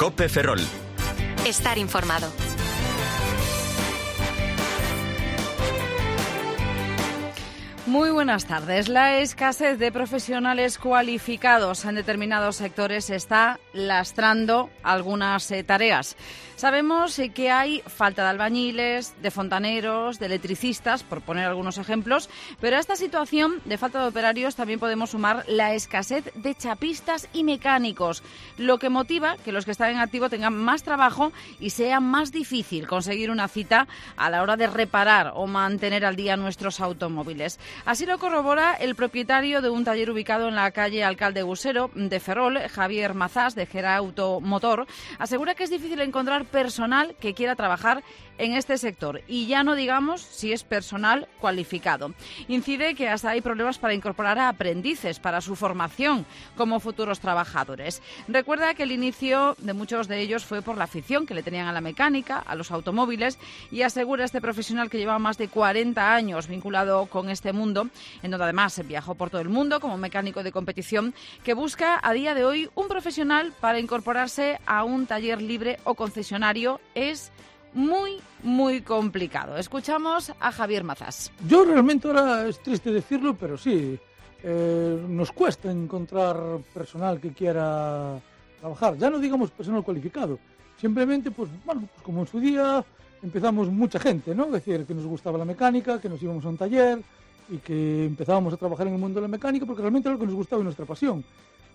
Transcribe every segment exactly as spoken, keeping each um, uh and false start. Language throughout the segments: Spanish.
COPE Ferrol. Estar informado. Muy buenas tardes. La escasez de profesionales cualificados en determinados sectores está lastrando algunas eh, tareas. Sabemos eh, que hay falta de albañiles, de fontaneros, de electricistas, por poner algunos ejemplos, pero a esta situación de falta de operarios también podemos sumar la escasez de chapistas y mecánicos, lo que motiva que los que están en activo tengan más trabajo y sea más difícil conseguir una cita a la hora de reparar o mantener al día nuestros automóviles. Así lo corrobora el propietario de un taller ubicado en la calle Alcalde Gusero de Ferrol, Javier Mazás, de Gerauto Motor. Asegura que es difícil encontrar personal que quiera trabajar en este sector y ya no digamos si es personal cualificado. Incide que hasta hay problemas para incorporar a aprendices para su formación como futuros trabajadores. Recuerda que el inicio de muchos de ellos fue por la afición que le tenían a la mecánica, a los automóviles, y asegura este profesional que lleva más de cuarenta años vinculado con este mundo, en donde además viajó por todo el mundo como mecánico de competición, que busca a día de hoy un profesional para incorporarse a un taller libre o concesionario. Es muy, muy complicado. Escuchamos a Javier Mazás. Yo realmente, ahora es triste decirlo, pero sí, eh, nos cuesta encontrar personal que quiera trabajar. Ya no digamos personal cualificado. Simplemente, pues, bueno, pues como en su día empezamos mucha gente, ¿no? Es decir, que nos gustaba la mecánica, que nos íbamos a un taller y que empezábamos a trabajar en el mundo de la mecánica porque realmente era lo que nos gustaba y nuestra pasión.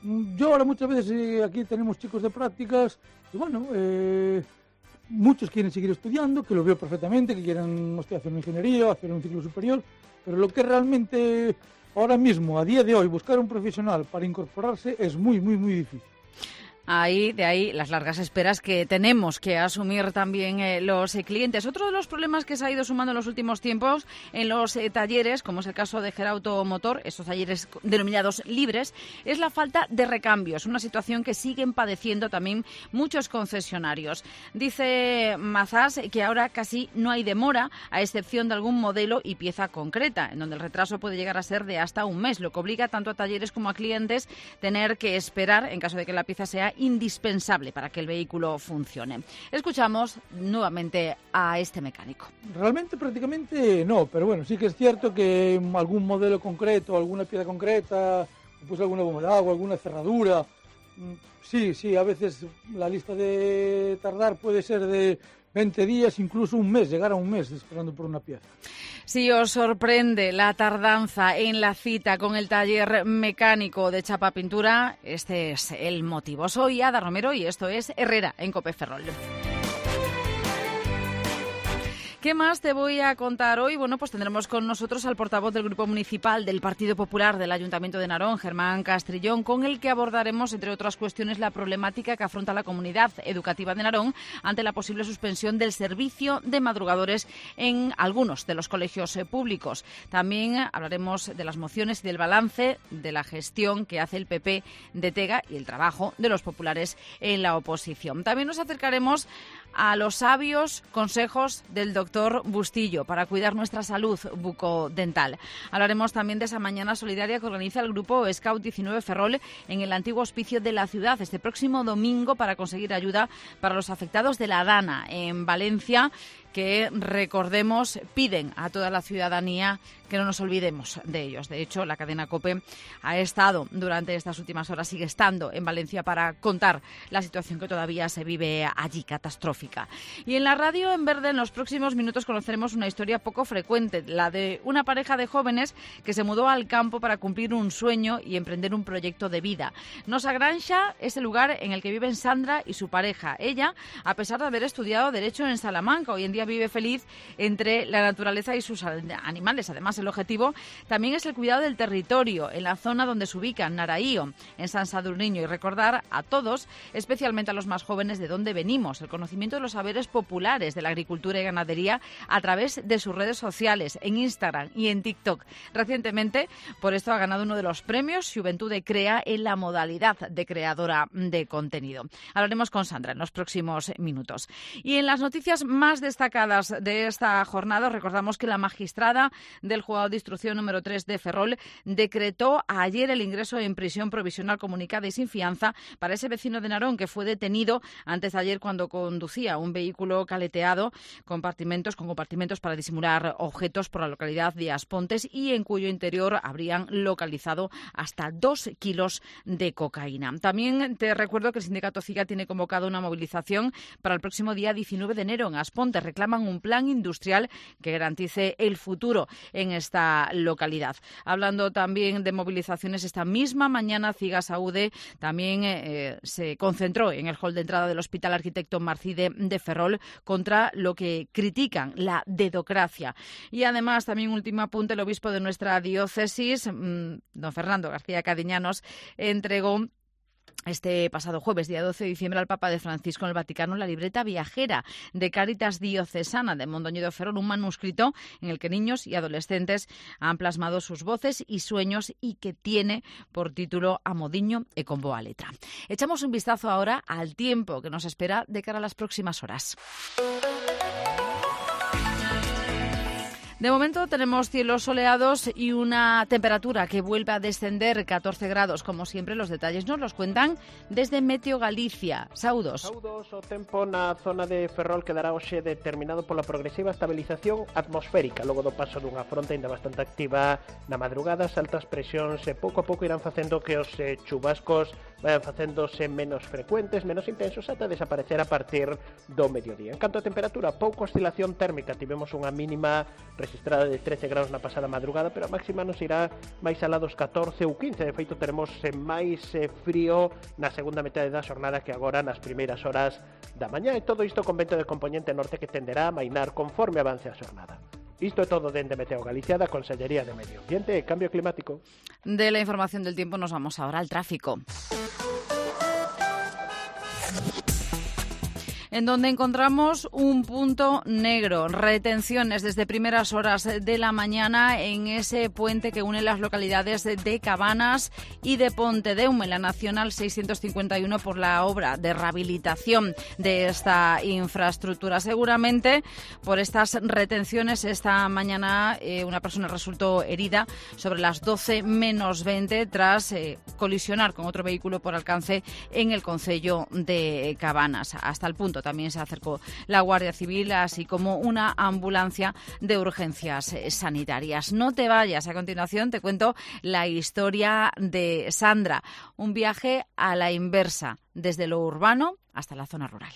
Yo ahora muchas veces eh, aquí tenemos chicos de prácticas y bueno, eh, muchos quieren seguir estudiando, que lo veo perfectamente, que quieren, no sé, hacer una ingeniería, hacer un ciclo superior, pero lo que realmente ahora mismo, a día de hoy, buscar un profesional para incorporarse es muy, muy, muy difícil. Ahí, de ahí las largas esperas que tenemos que asumir también eh, los eh, clientes. Otro de los problemas que se ha ido sumando en los últimos tiempos en los eh, talleres, como es el caso de Gerauto Motor, estos talleres denominados libres, es la falta de recambios, una situación que siguen padeciendo también muchos concesionarios. Dice Mazás que ahora casi no hay demora, a excepción de algún modelo y pieza concreta, en donde el retraso puede llegar a ser de hasta un mes, lo que obliga tanto a talleres como a clientes tener que esperar en caso de que la pieza sea indispensable para que el vehículo funcione. Escuchamos nuevamente a este mecánico. Realmente prácticamente no, pero bueno, sí que es cierto que algún modelo concreto, alguna pieza concreta, pues alguna bomba de agua, alguna cerradura, sí, sí, a veces la lista de tardar puede ser de veinte días, incluso un mes, llegar a un mes esperando por una pieza. Si os sorprende la tardanza en la cita con el taller mecánico de Chapa Pintura, este es el motivo. Soy Ada Romero y esto es Herrera en COPE Ferrol. ¿Qué más te voy a contar hoy? Bueno, pues tendremos con nosotros al portavoz del Grupo Municipal del Partido Popular del Ayuntamiento de Narón, Germán Castrillón, con el que abordaremos, entre otras cuestiones, la problemática que afronta la comunidad educativa de Narón ante la posible suspensión del servicio de madrugadores en algunos de los colegios eh, públicos. También hablaremos de las mociones y del balance de la gestión que hace el P P de Tega y el trabajo de los populares en la oposición. También nos acercaremos a los sabios consejos del doctor Bustillo para cuidar nuestra salud bucodental. Hablaremos también de esa mañana solidaria que organiza el grupo Scout diecinueve Ferrol en el antiguo hospicio de la ciudad este próximo domingo para conseguir ayuda para los afectados de la Dana en Valencia, que, recordemos, piden a toda la ciudadanía que no nos olvidemos de ellos. De hecho, la cadena COPE ha estado durante estas últimas horas, sigue estando en Valencia para contar la situación que todavía se vive allí, catastrófica. Y en la radio en Verde, en los próximos minutos, conoceremos una historia poco frecuente, la de una pareja de jóvenes que se mudó al campo para cumplir un sueño y emprender un proyecto de vida. Nosa Granxa es el lugar en el que viven Sandra y su pareja. Ella, a pesar de haber estudiado Derecho en Salamanca, hoy en día vive feliz entre la naturaleza y sus animales. Además, el objetivo también es el cuidado del territorio en la zona donde se ubica Naraío, en San Sadurniño, y recordar a todos, especialmente a los más jóvenes, de dónde venimos, el conocimiento de los saberes populares de la agricultura y ganadería a través de sus redes sociales, en Instagram y en TikTok. Recientemente, por esto, ha ganado uno de los premios Juventude Crea en la modalidad de creadora de contenido. Hablaremos con Sandra en los próximos minutos. Y en las noticias más destacadas destacadas de esta jornada. Recordamos que la magistrada del Juzgado de Instrucción número tres de Ferrol decretó ayer el ingreso en prisión provisional comunicada y sin fianza para ese vecino de Narón que fue detenido antes de ayer cuando conducía un vehículo caleteado compartimentos, con compartimentos para disimular objetos por la localidad de Aspontes y en cuyo interior habrían localizado hasta dos kilos de cocaína. También te recuerdo que el sindicato CIGA tiene convocado una movilización para el próximo día diecinueve de enero en Aspontes. Reclaman un plan industrial que garantice el futuro en esta localidad. Hablando también de movilizaciones, esta misma mañana CIGA Saúde también eh, se concentró en el hall de entrada del Hospital Arquitecto Marcide de Ferrol contra lo que critican, la dedocracia. Y además, también último apunte, el obispo de nuestra diócesis, mmm, don Fernando García Cadiñanos, entregó este pasado jueves, día doce de diciembre, al Papa de Francisco en el Vaticano la libreta viajera de Cáritas Diocesana de Mondoñedo de Ferrol, un manuscrito en el que niños y adolescentes han plasmado sus voces y sueños y que tiene por título Amodiño e con boa letra. Echamos un vistazo ahora al tiempo que nos espera de cara a las próximas horas. De momento tenemos cielos soleados y una temperatura que vuelve a descender catorce grados. Como siempre, los detalles nos los cuentan desde Meteo Galicia. Saudos. Saudos, o tempo na zona de Ferrol quedará hoxe determinado pola progresiva estabilización atmosférica. Logo do paso dunha fronte ainda bastante activa na madrugada, as altas presións e pouco a pouco irán facendo que os eh, chubascos vayan facéndose menos frecuentes, menos intensos, ata desaparecer a partir do mediodía. En canto a temperatura, pouca oscilación térmica. Tivemos unha mínima registrada de trece graus na pasada madrugada, pero a máxima nos irá máis alá dos catorce ou quince. De feito, teremos máis frío na segunda metade da xornada que agora nas primeiras horas da mañá, e todo isto con vento de componente norte que tenderá a amainar conforme avance a xornada. Isto é todo dende Meteo Galicia, da Consellería de Medio Ambiente e Cambio Climático. De la información del tiempo nos vamos ahora al tráfico, en donde encontramos un punto negro, retenciones desde primeras horas de la mañana en ese puente que une las localidades de Cabanas y de Pontedeume, en la Nacional seiscientos cincuenta y uno, por la obra de rehabilitación de esta infraestructura. Seguramente por estas retenciones esta mañana eh, una persona resultó herida sobre las doce menos veinte tras eh, colisionar con otro vehículo por alcance en el concello de Cabanas. Hasta el punto también se acercó la Guardia Civil, así como una ambulancia de urgencias sanitarias. No te vayas, a continuación te cuento la historia de Sandra, un viaje a la inversa, desde lo urbano hasta la zona rural.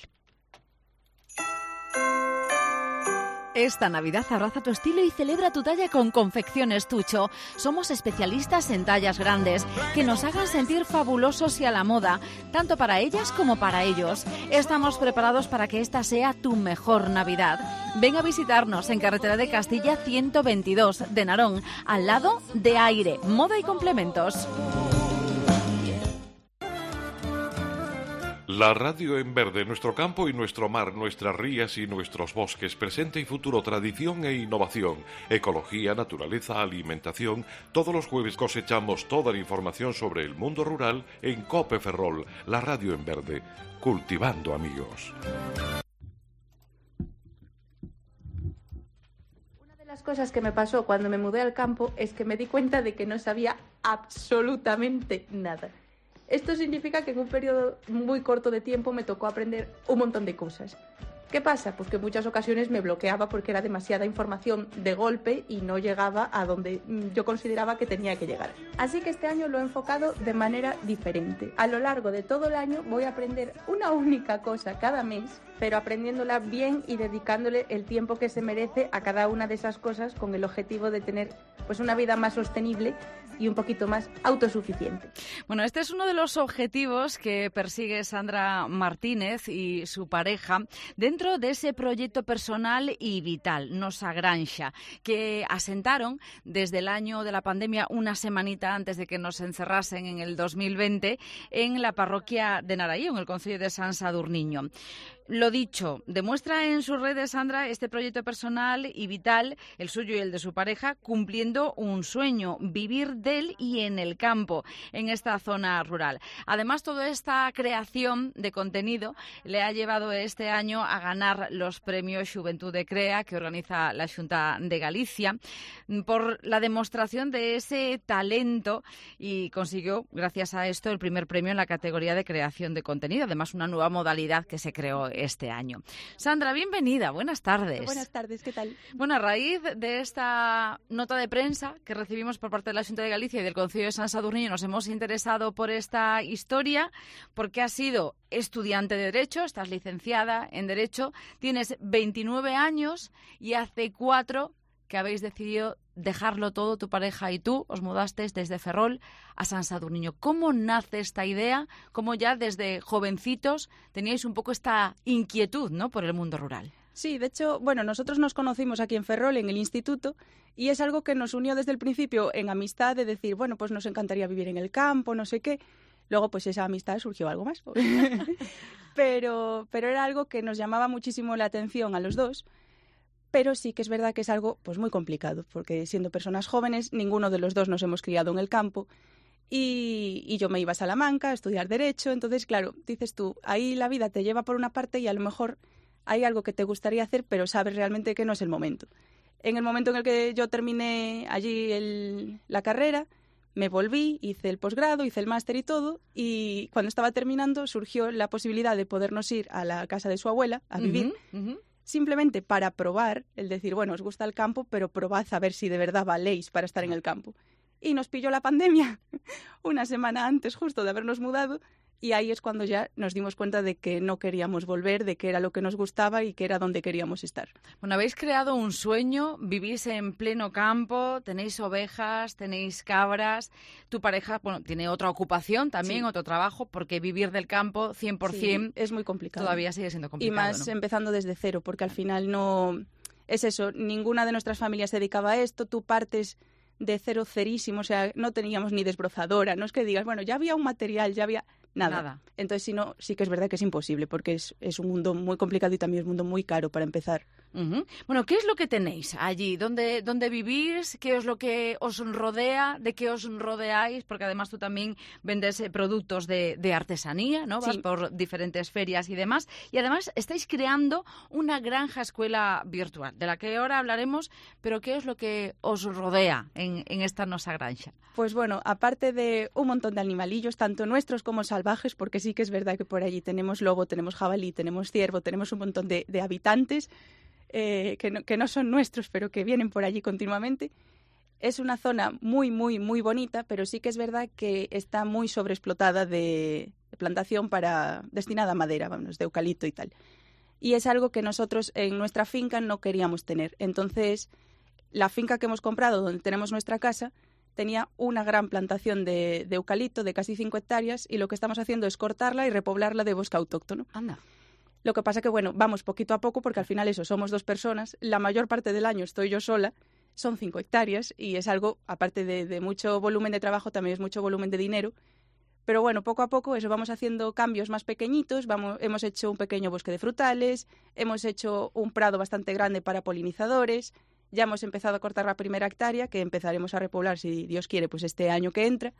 Esta Navidad abraza tu estilo y celebra tu talla con Confecciones Tucho. Somos especialistas en tallas grandes que nos hagan sentir fabulosos y a la moda, tanto para ellas como para ellos. Estamos preparados para que esta sea tu mejor Navidad. Ven a visitarnos en Carretera de Castilla ciento veintidós de Narón, al lado de Aire, Moda y Complementos. La radio en verde, nuestro campo y nuestro mar, nuestras rías y nuestros bosques, presente y futuro, tradición e innovación, ecología, naturaleza, alimentación. Todos los jueves cosechamos toda la información sobre el mundo rural en COPE Ferrol, la radio en verde, cultivando amigos. Una de las cosas que me pasó cuando me mudé al campo es que me di cuenta de que no sabía absolutamente nada. Esto significa que en un periodo muy corto de tiempo me tocó aprender un montón de cosas. ¿Qué pasa? Pues que en muchas ocasiones me bloqueaba porque era demasiada información de golpe y no llegaba a donde yo consideraba que tenía que llegar. Así que este año lo he enfocado de manera diferente. A lo largo de todo el año voy a aprender una única cosa cada mes, pero aprendiéndola bien y dedicándole el tiempo que se merece a cada una de esas cosas con el objetivo de tener pues una vida más sostenible y un poquito más autosuficiente. Bueno, este es uno de los objetivos que persigue Sandra Martínez y su pareja dentro de ese proyecto personal y vital, Nosa Granxa, que asentaron desde el año de la pandemia, una semanita antes de que nos encerrasen en el dos mil veinte, en la parroquia de Naraí, en el concello de San Sadurniño. Lo dicho, demuestra en sus redes, Sandra, este proyecto personal y vital, el suyo y el de su pareja, cumpliendo un sueño, vivir del y en el campo, en esta zona rural. Además, toda esta creación de contenido le ha llevado este año a ganar los premios Xuventud de Crea, que organiza la Xunta de Galicia, por la demostración de ese talento, y consiguió, gracias a esto, el primer premio en la categoría de creación de contenido. Además, una nueva modalidad que se creó este año. Sandra, bienvenida, buenas tardes. Buenas tardes, ¿qué tal? Bueno, a raíz de esta nota de prensa que recibimos por parte de la Xunta de Galicia y del Concello de San Sadurniño, nos hemos interesado por esta historia porque has sido estudiante de Derecho, estás licenciada en Derecho, tienes veintinueve años y hace cuatro que habéis decidido dejarlo todo, tu pareja y tú, os mudasteis desde Ferrol a San Sadurniño. ¿Cómo nace esta idea? ¿Cómo ya desde jovencitos teníais un poco esta inquietud, ¿no?, por el mundo rural? Sí, de hecho, bueno, nosotros nos conocimos aquí en Ferrol, en el instituto, y es algo que nos unió desde el principio en amistad, de decir, bueno, pues nos encantaría vivir en el campo, no sé qué. Luego, pues esa amistad surgió algo más. pero, pero era algo que nos llamaba muchísimo la atención a los dos. Pero sí que es verdad que es algo pues muy complicado, porque siendo personas jóvenes, ninguno de los dos nos hemos criado en el campo y, y yo me iba a Salamanca a estudiar Derecho. Entonces, claro, dices tú, ahí la vida te lleva por una parte y a lo mejor hay algo que te gustaría hacer, pero sabes realmente que no es el momento. En el momento en el que yo terminé allí el, la carrera, me volví, hice el posgrado, hice el máster y todo, y cuando estaba terminando surgió la posibilidad de podernos ir a la casa de su abuela a vivir, uh-huh, uh-huh. simplemente para probar, el decir, bueno, os gusta el campo, pero probad a ver si de verdad valéis para estar en el campo. Y nos pilló la pandemia una semana antes justo de habernos mudado, y ahí es cuando ya nos dimos cuenta de que no queríamos volver, de que era lo que nos gustaba y que era donde queríamos estar. Bueno, habéis creado un sueño, vivís en pleno campo, tenéis ovejas, tenéis cabras. Tu pareja, bueno, tiene otra ocupación también, sí. otro trabajo, porque vivir del campo cien por ciento sí, es muy complicado. Todavía sigue siendo complicado. Y más ¿no? empezando desde cero, porque al final no... Es eso, ninguna de nuestras familias se dedicaba a esto, tú partes de cero cerísimo, o sea, no teníamos ni desbrozadora, no es que digas, bueno, ya había un material, ya había... Nada. Nada. Entonces, si no, sí que es verdad que es imposible, porque es, es un mundo muy complicado y también es un mundo muy caro para empezar. Uh-huh. Bueno, ¿qué es lo que tenéis allí? ¿Dónde, dónde vivís? ¿Qué es lo que os rodea? ¿De qué os rodeáis? Porque además tú también vendes eh, productos de, de artesanía, ¿no? Vas sí. por diferentes ferias y demás. Y además estáis creando una granja escuela virtual, de la que ahora hablaremos, pero ¿qué es lo que os rodea en, en esta nosa granja? Pues bueno, aparte de un montón de animalillos, tanto nuestros como salvajes, porque sí que es verdad que por allí tenemos lobo, tenemos jabalí, tenemos ciervo, tenemos un montón de, de habitantes eh, que, no, que no son nuestros, pero que vienen por allí continuamente. Es una zona muy, muy, muy bonita, pero sí que es verdad que está muy sobreexplotada de, de plantación para destinada a madera, vamos, de eucalipto y tal. Y es algo que nosotros en nuestra finca no queríamos tener. Entonces, la finca que hemos comprado, donde tenemos nuestra casa, tenía una gran plantación de, de eucalipto de casi cinco hectáreas y lo que estamos haciendo es cortarla y repoblarla de bosque autóctono. Anda. Lo que pasa que, bueno, vamos poquito a poco porque al final eso, somos dos personas, la mayor parte del año estoy yo sola, son cinco hectáreas y es algo, aparte de, de mucho volumen de trabajo, también es mucho volumen de dinero. Pero bueno, poco a poco eso, vamos haciendo cambios más pequeñitos, vamos, hemos hecho un pequeño bosque de frutales, hemos hecho un prado bastante grande para polinizadores. Ya hemos empezado a cortar la primera hectárea, que empezaremos a repoblar, si Dios quiere, pues este año que entra.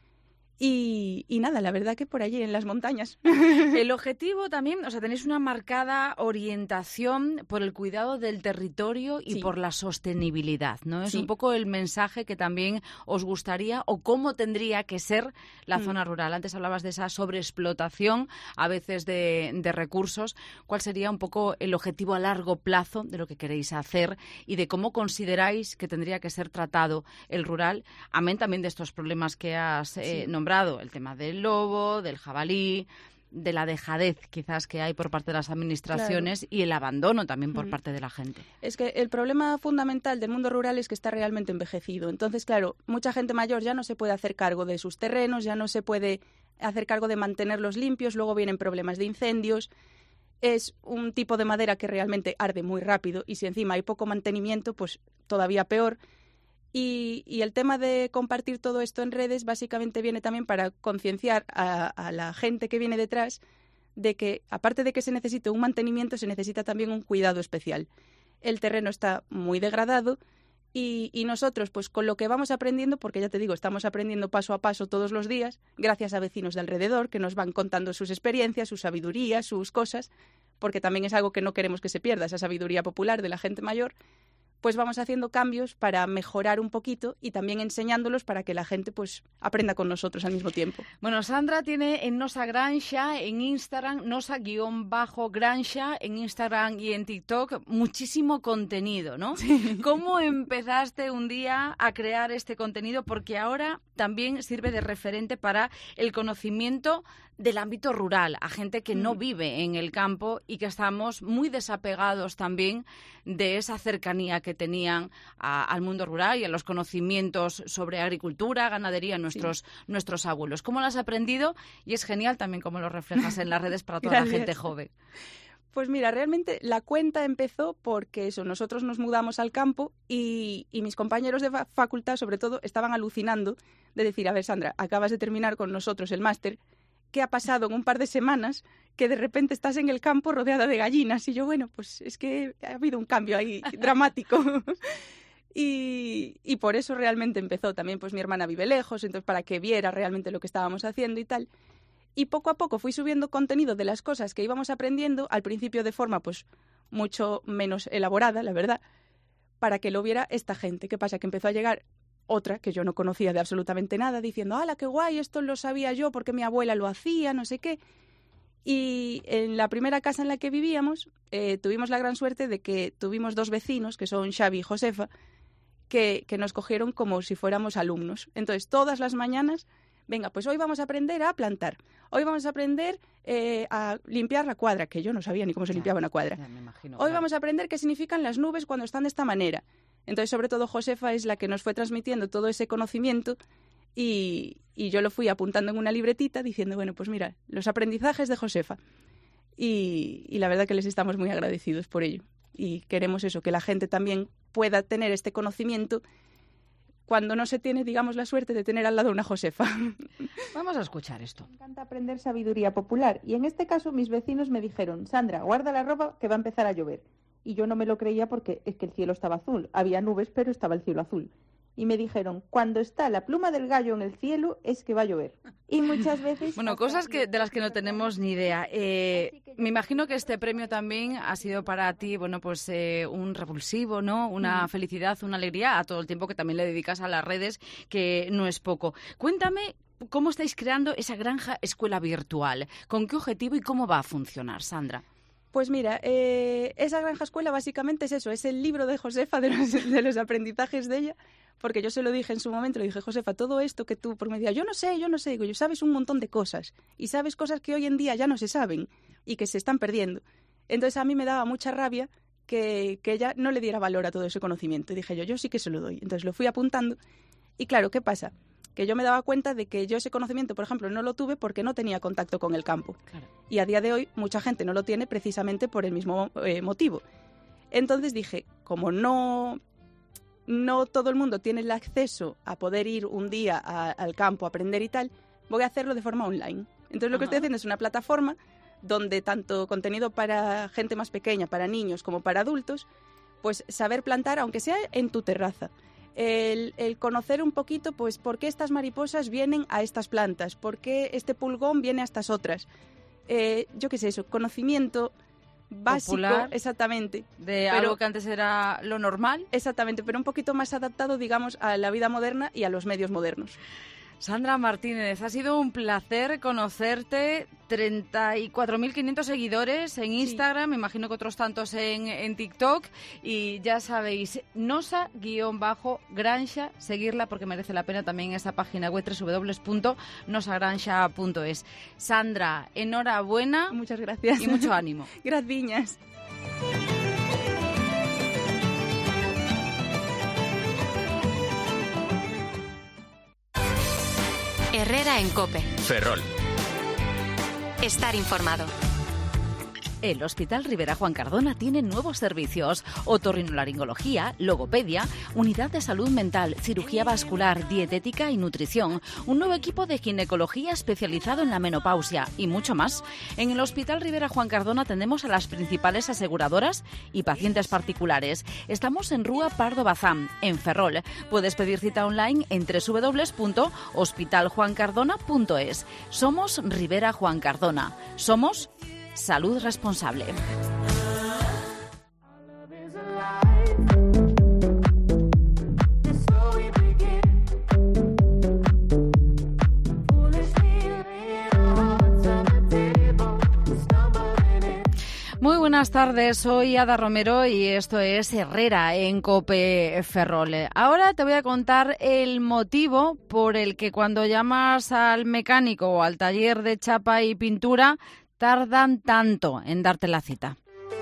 Y, y nada, la verdad que por allí, en las montañas. El objetivo también, o sea, tenéis una marcada orientación por el cuidado del territorio y sí. por la sostenibilidad, ¿no? Es sí. un poco el mensaje que también os gustaría o cómo tendría que ser la mm. zona rural. Antes hablabas de esa sobreexplotación, a veces de, de recursos. ¿Cuál sería un poco el objetivo a largo plazo de lo que queréis hacer y de cómo consideráis que tendría que ser tratado el rural? Amén también de estos problemas que has eh, sí. nombrado. El tema del lobo, del jabalí, de la dejadez quizás que hay por parte de las administraciones claro. y el abandono también por mm. parte de la gente. Es que el problema fundamental del mundo rural es que está realmente envejecido. Entonces, claro, mucha gente mayor ya no se puede hacer cargo de sus terrenos, ya no se puede hacer cargo de mantenerlos limpios, luego vienen problemas de incendios. Es un tipo de madera que realmente arde muy rápido y si encima hay poco mantenimiento, pues todavía peor. Y, y el tema de compartir todo esto en redes básicamente viene también para concienciar a, a la gente que viene detrás de que, aparte de que se necesite un mantenimiento, se necesita también un cuidado especial. El terreno está muy degradado y, y nosotros, pues con lo que vamos aprendiendo, porque ya te digo, estamos aprendiendo paso a paso todos los días, gracias a vecinos de alrededor que nos van contando sus experiencias, su sabiduría, sus cosas, porque también es algo que no queremos que se pierda, esa sabiduría popular de la gente mayor, pues vamos haciendo cambios para mejorar un poquito y también enseñándolos para que la gente pues aprenda con nosotros al mismo tiempo. Bueno, Sandra tiene en Nosa Granja, en Instagram, Nosa-Granja, en Instagram y en TikTok, muchísimo contenido, ¿no? Sí. ¿Cómo empezaste un día a crear este contenido? Porque ahora también sirve de referente para el conocimiento del ámbito rural, a gente que no vive en el campo y que estamos muy desapegados también de esa cercanía que tenían a, al mundo rural y a los conocimientos sobre agricultura, ganadería, nuestros, sí. nuestros abuelos. ¿Cómo lo has aprendido? Y es genial también cómo lo reflejas en las redes para toda la gente joven. Pues mira, realmente la cuenta empezó porque eso, nosotros nos mudamos al campo y, y mis compañeros de fa- facultad, sobre todo, estaban alucinando de decir, a ver, Sandra, acabas de terminar con nosotros el máster, ¿qué ha pasado en un par de semanas que de repente estás en el campo rodeada de gallinas? Y yo, bueno, pues es que ha habido un cambio ahí dramático. y, y por eso realmente empezó. También pues mi hermana vive lejos, entonces para que viera realmente lo que estábamos haciendo y tal. Y poco a poco fui subiendo contenido de las cosas que íbamos aprendiendo, al principio de forma pues mucho menos elaborada, la verdad, para que lo viera esta gente. ¿Qué pasa? Que empezó a llegar otra que yo no conocía de absolutamente nada, diciendo, ¡hala, qué guay! Esto lo sabía yo porque mi abuela lo hacía, no sé qué. Y en la primera casa en la que vivíamos eh, tuvimos la gran suerte de que tuvimos dos vecinos, que son Xavi y Josefa, que, que nos cogieron como si fuéramos alumnos. Entonces, todas las mañanas, venga, pues hoy vamos a aprender a plantar, hoy vamos a aprender eh, a limpiar la cuadra, que yo no sabía ni cómo se limpiaba una cuadra. Ya me imagino, hoy claro. Vamos a aprender qué significan las nubes cuando están de esta manera. Entonces, sobre todo, Josefa es la que nos fue transmitiendo todo ese conocimiento y, y yo lo fui apuntando en una libretita diciendo, bueno, pues mira, los aprendizajes de Josefa. Y, y la verdad que les estamos muy agradecidos por ello. Y queremos eso, que la gente también pueda tener este conocimiento cuando no se tiene, digamos, la suerte de tener al lado una Josefa. Vamos a escuchar esto. Me encanta aprender sabiduría popular y en este caso mis vecinos me dijeron, Sandra, guarda la ropa que va a empezar a llover. Y yo no me lo creía porque es que el cielo estaba azul. Había nubes, pero estaba el cielo azul. Y me dijeron, cuando está la pluma del gallo en el cielo, es que va a llover. Y muchas veces... Bueno, cosas que de las que no tenemos ni idea. Eh, me imagino que este premio también ha sido para ti, bueno, pues eh, un revulsivo, ¿no? Una felicidad, una alegría a todo el tiempo que también le dedicas a las redes, que no es poco. Cuéntame cómo estáis creando esa granja escuela virtual. ¿Con qué objetivo y cómo va a funcionar, Sandra? Pues mira, eh, esa granja escuela básicamente es eso, es el libro de Josefa, de los, de los aprendizajes de ella, porque yo se lo dije en su momento, le dije, Josefa, todo esto que tú, porque me decía, yo no sé, yo no sé, digo, yo sabes un montón de cosas, y sabes cosas que hoy en día ya no se saben, y que se están perdiendo. Entonces a mí me daba mucha rabia que, que ella no le diera valor a todo ese conocimiento, y dije yo, yo sí que se lo doy. Entonces lo fui apuntando, y claro, ¿qué pasa? Que yo me daba cuenta de que yo ese conocimiento, por ejemplo, no lo tuve porque no tenía contacto con el campo. Claro. Y a día de hoy mucha gente no lo tiene precisamente por el mismo eh, motivo. Entonces dije, como no, no todo el mundo tiene el acceso a poder ir un día a, al campo a aprender y tal, voy a hacerlo de forma online. Entonces lo Ajá. que estoy haciendo es una plataforma donde tanto contenido para gente más pequeña, para niños como para adultos, pues saber plantar, aunque sea en tu terraza. El, el conocer un poquito, pues, por qué estas mariposas vienen a estas plantas, por qué este pulgón viene a estas otras. Eh, yo qué sé, eso, conocimiento básico, popular, exactamente. De pero, algo que antes era lo normal. Exactamente, pero un poquito más adaptado, digamos, a la vida moderna y a los medios modernos. Sandra Martínez, ha sido un placer conocerte. treinta y cuatro mil quinientos seguidores en Instagram, sí. Me imagino que otros tantos en, en TikTok. Y ya sabéis, Nosa-Granja, seguirla porque merece la pena también esa página web doble u doble u doble u punto nosa granja punto es. Sandra, enhorabuena. Muchas gracias. Y mucho ánimo. Graciñas. Herrera en COPE. Ferrol. Estar informado. El Hospital Rivera Juan Cardona tiene nuevos servicios: otorrinolaringología, logopedia, unidad de salud mental, cirugía vascular, dietética y nutrición, un nuevo equipo de ginecología especializado en la menopausia y mucho más. En el Hospital Rivera Juan Cardona atendemos a las principales aseguradoras y pacientes particulares. Estamos en Rúa Pardo Bazán, en Ferrol. Puedes pedir cita online en doble u doble u doble u punto hospital juan cardona punto es. Somos Rivera Juan Cardona. Somos Salud Responsable. Muy buenas tardes, soy Ada Romero y esto es Herrera en COPE Ferrol. Ahora te voy a contar el motivo por el que cuando llamas al mecánico o al taller de chapa y pintura tardan tanto en darte la cita.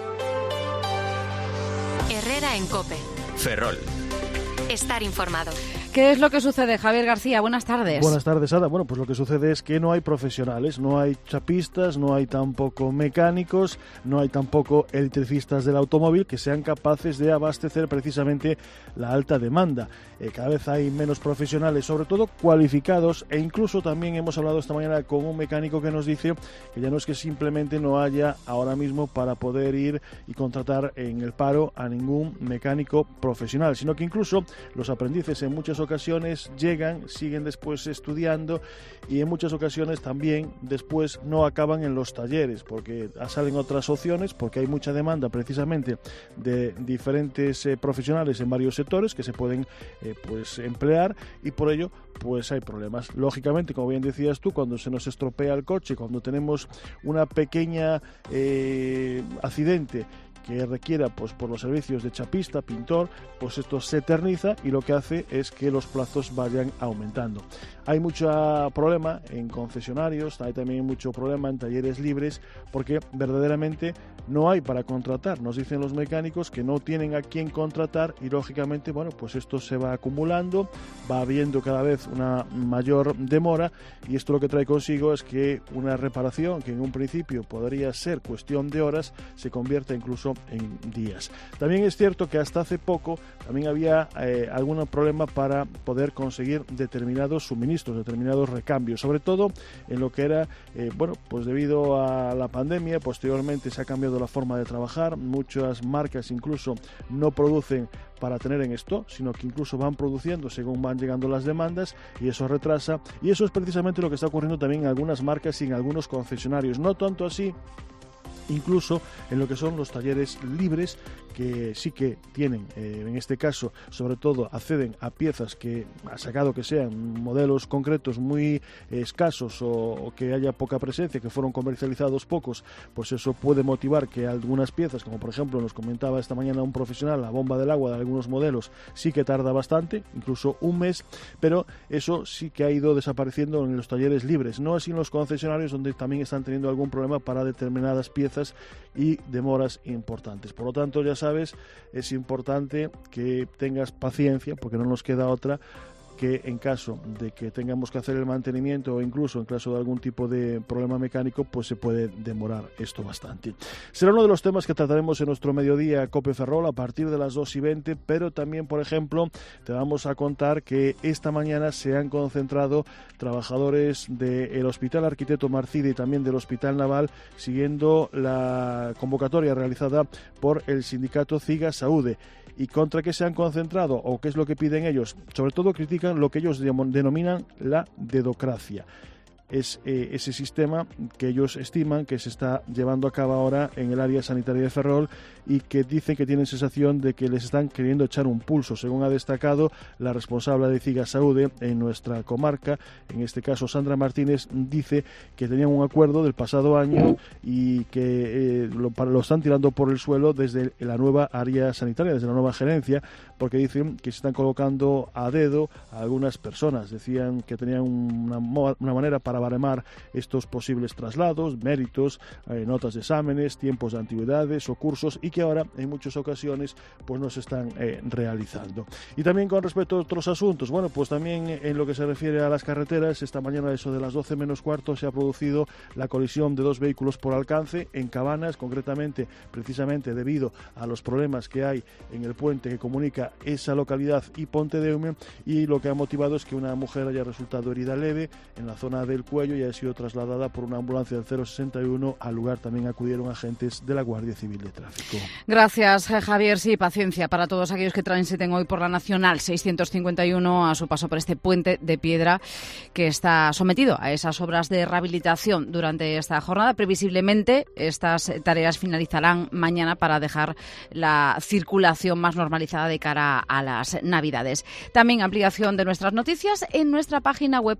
Herrera en COPE Ferrol. Estar informado. ¿Qué es lo que sucede, Javier García? Buenas tardes. Buenas tardes, Ada. Bueno, pues lo que sucede es que no hay profesionales, no hay chapistas, no hay tampoco mecánicos, no hay tampoco electricistas del automóvil que sean capaces de abastecer precisamente la alta demanda. Eh, cada vez hay menos profesionales, sobre todo cualificados, e incluso también hemos hablado esta mañana con un mecánico que nos dice que ya no es que simplemente no haya ahora mismo para poder ir y contratar en el paro a ningún mecánico profesional, sino que incluso los aprendices en muchas ocasiones llegan, siguen después estudiando y en muchas ocasiones también después no acaban en los talleres porque salen otras opciones, porque hay mucha demanda precisamente de diferentes eh, profesionales en varios sectores que se pueden eh, pues emplear, y por ello pues hay problemas. Lógicamente, como bien decías tú, cuando se nos estropea el coche, cuando tenemos una pequeña eh, accidente que requiera pues por los servicios de chapista, pintor, pues esto se eterniza y lo que hace es que los plazos vayan aumentando. Hay mucho problema en concesionarios, hay también mucho problema en talleres libres porque verdaderamente no hay para contratar. Nos dicen los mecánicos que no tienen a quién contratar y lógicamente, bueno, pues esto se va acumulando, va habiendo cada vez una mayor demora y esto lo que trae consigo es que una reparación que en un principio podría ser cuestión de horas se convierta incluso en días. También es cierto que hasta hace poco también había eh, algún problema para poder conseguir determinados suministros, determinados recambios, sobre todo en lo que era, eh, bueno, pues debido a la pandemia, posteriormente se ha cambiado la forma de trabajar, muchas marcas incluso no producen para tener en stock, sino que incluso van produciendo según van llegando las demandas y eso retrasa, y eso es precisamente lo que está ocurriendo también en algunas marcas y en algunos concesionarios, no tanto así incluso en lo que son los talleres libres, que sí que tienen, eh, en este caso, sobre todo acceden a piezas que ha sacado que sean modelos concretos muy eh, escasos o, o que haya poca presencia, que fueron comercializados pocos, pues eso puede motivar que algunas piezas, como por ejemplo nos comentaba esta mañana un profesional, la bomba del agua de algunos modelos sí que tarda bastante, incluso un mes, pero eso sí que ha ido desapareciendo en los talleres libres, no así en los concesionarios, donde también están teniendo algún problema para determinadas piezas y demoras importantes. Por lo tanto, ya sabes, es importante que tengas paciencia, porque no nos queda otra, que en caso de que tengamos que hacer el mantenimiento o incluso en caso de algún tipo de problema mecánico, pues se puede demorar esto bastante. Será uno de los temas que trataremos en nuestro mediodía COPE Ferrol a partir de las dos y veinte, pero también, por ejemplo, te vamos a contar que esta mañana se han concentrado trabajadores del Hospital Arquitecto Marcide y también del Hospital Naval siguiendo la convocatoria realizada por el sindicato CIGA Saúde. ¿Y contra qué se han concentrado o qué es lo que piden ellos? Sobre todo critican lo que ellos denominan la dedocracia. Es eh, ese sistema que ellos estiman que se está llevando a cabo ahora en el área sanitaria de Ferrol y que dicen que tienen sensación de que les están queriendo echar un pulso, según ha destacado la responsable de CIGA Saúde en nuestra comarca. En este caso, Sandra Martínez dice que tenían un acuerdo del pasado año y que eh, lo, lo están tirando por el suelo desde la nueva área sanitaria, desde la nueva gerencia, porque dicen que se están colocando a dedo a algunas personas. Decían que tenían una, una manera para baremar estos posibles traslados, méritos, eh, notas de exámenes, tiempos de antigüedades o cursos, y que ahora en muchas ocasiones pues no se están eh, realizando. Y también con respecto a otros asuntos, bueno, pues también en lo que se refiere a las carreteras, esta mañana eso de las doce menos cuarto se ha producido la colisión de dos vehículos por alcance en Cabanas, concretamente precisamente debido a los problemas que hay en el puente que comunica esa localidad y Pontedeume, y lo que ha motivado es que una mujer haya resultado herida leve en la zona del cuello y haya sido trasladada por una ambulancia del cero sesenta y uno. Al lugar también acudieron agentes de la Guardia Civil de Tráfico. Gracias, Javier. Sí, paciencia para todos aquellos que transiten hoy por la Nacional seiscientos cincuenta y uno a su paso por este puente de piedra que está sometido a esas obras de rehabilitación durante esta jornada. Previsiblemente estas tareas finalizarán mañana para dejar la circulación más normalizada de cara a las Navidades. También ampliación de nuestras noticias en nuestra página web.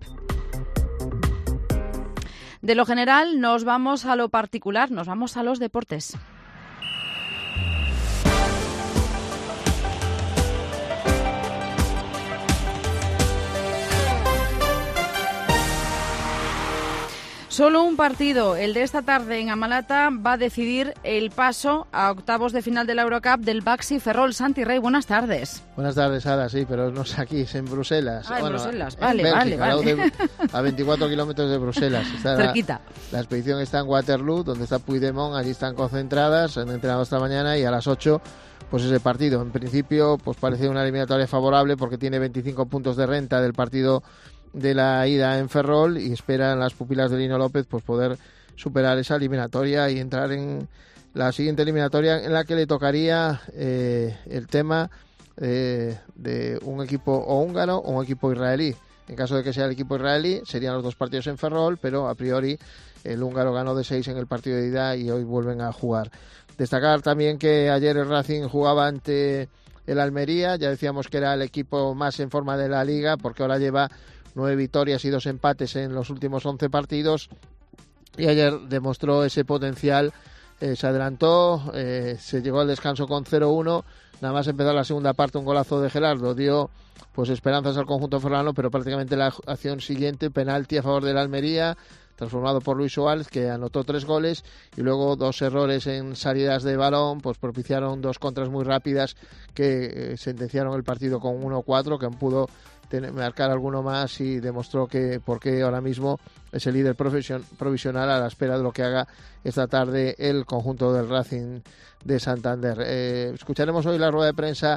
De lo general nos vamos a lo particular, nos vamos a los deportes. Solo un partido, el de esta tarde en Amalata, va a decidir el paso a octavos de final de la Eurocup del Baxi Ferrol. Santi Rey, buenas tardes. Buenas tardes, Sara, sí, pero no es aquí, es en Bruselas. Ah, en bueno, Bruselas, en vale, Bélgica, vale, vale. A veinticuatro kilómetros de Bruselas. Está cerquita. La, la expedición está en Waterloo, donde está Puigdemont, allí están concentradas, han entrenado esta mañana y a las ocho pues ese partido. En principio pues parece una eliminatoria favorable porque tiene veinticinco puntos de renta del partido de la ida en Ferrol y esperan las pupilas de Lino López pues poder superar esa eliminatoria y entrar en la siguiente eliminatoria, en la que le tocaría eh, el tema eh, de un equipo o húngaro o un equipo israelí. En caso de que sea el equipo israelí, serían los dos partidos en Ferrol, pero a priori el húngaro ganó de seis en el partido de ida y hoy vuelven a jugar. Destacar también que ayer el Racing jugaba ante el Almería, ya decíamos que era el equipo más en forma de la liga, porque ahora lleva nueve victorias y dos empates en los últimos once partidos, y ayer demostró ese potencial, eh, se adelantó, eh, se llegó al descanso con cero uno, nada más empezar la segunda parte un golazo de Gerardo dio pues esperanzas al conjunto ferrolano, pero prácticamente la acción siguiente, penalti a favor del Almería, transformado por Luis Suárez, que anotó tres goles, y luego dos errores en salidas de balón pues propiciaron dos contras muy rápidas que eh, sentenciaron el partido con uno cuatro, que pudo marcar alguno más y demostró que porque ahora mismo es el líder provisional a la espera de lo que haga esta tarde el conjunto del Racing de Santander. Eh, escucharemos hoy la rueda de prensa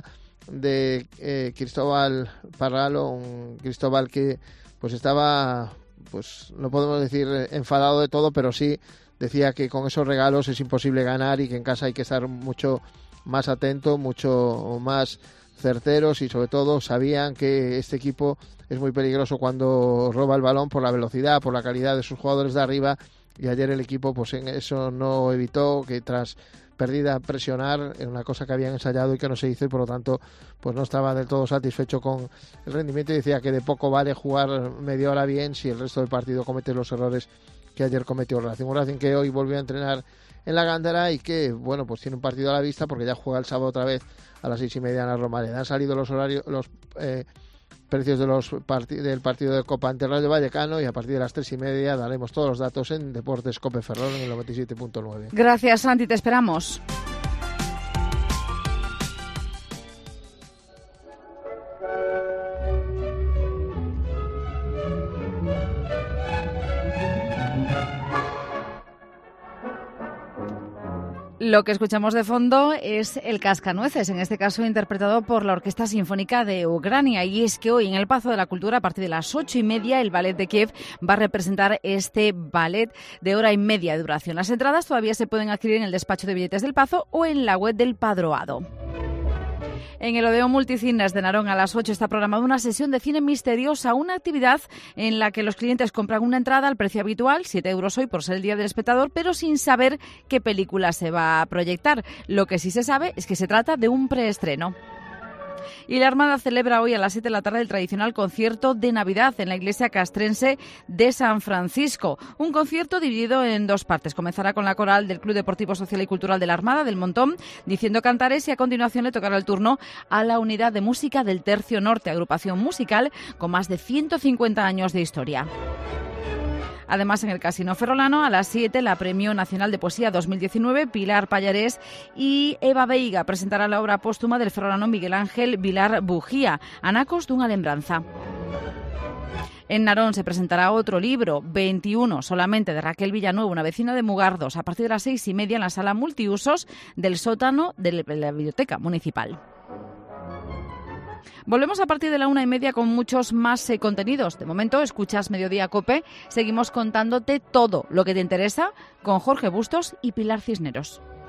de eh, Cristóbal Parralo, un Cristóbal que pues estaba, pues no podemos decir enfadado de todo, pero sí decía que con esos regalos es imposible ganar y que en casa hay que estar mucho más atento, mucho más certeros, y sobre todo sabían que este equipo es muy peligroso cuando roba el balón por la velocidad, por la calidad de sus jugadores de arriba, y ayer el equipo pues en eso no evitó que tras pérdida presionar, en una cosa que habían ensayado y que no se hizo, y por lo tanto pues no estaba del todo satisfecho con el rendimiento y decía que de poco vale jugar media hora bien si el resto del partido comete los errores que ayer cometió el Racing. Un Racing que hoy volvió a entrenar en la Gándara y que, bueno, pues tiene un partido a la vista porque ya juega el sábado otra vez a las seis y media en la Romareda. Han salido los horarios, los eh, precios de los parti- del partido de Copa ante el Rayo Vallecano, y a partir de las tres y media daremos todos los datos en Deportes Cope Ferrol en el noventa y siete punto nueve. Gracias, Santi, te esperamos. Lo que escuchamos de fondo es el Cascanueces, en este caso interpretado por la Orquesta Sinfónica de Ucrania. Y es que hoy en el Pazo de la Cultura, a partir de las ocho y media, el Ballet de Kiev va a representar este ballet de hora y media de duración. Las entradas todavía se pueden adquirir en el despacho de billetes del Pazo o en la web del Padroado. En el Odeón Multicines de Narón a las ocho está programada una sesión de cine misteriosa, una actividad en la que los clientes compran una entrada al precio habitual, siete euros hoy por ser el Día del Espectador, pero sin saber qué película se va a proyectar. Lo que sí se sabe es que se trata de un preestreno. Y la Armada celebra hoy a las siete de la tarde el tradicional concierto de Navidad en la iglesia castrense de San Francisco. Un concierto dividido en dos partes. Comenzará con la coral del Club Deportivo Social y Cultural de la Armada del Montón, diciendo cantares, y a continuación le tocará el turno a la Unidad de Música del Tercio Norte, agrupación musical con más de ciento cincuenta años de historia. Además, en el Casino Ferrolano, a las siete, la Premio Nacional de Poesía dos mil diecinueve, Pilar Pallarés y Eva Veiga presentará la obra póstuma del ferrolano Miguel Ángel Vilar Bujía, Anacos dunha lembranza. En Narón se presentará otro libro, veintiuno, solamente, de Raquel Villanueva, una vecina de Mugardos, a partir de las seis y media en la sala multiusos del sótano de la Biblioteca Municipal. Volvemos a partir de la una y media con muchos más eh, contenidos. De momento, escuchas Mediodía Cope. Seguimos contándote todo lo que te interesa con Jorge Bustos y Pilar Cisneros.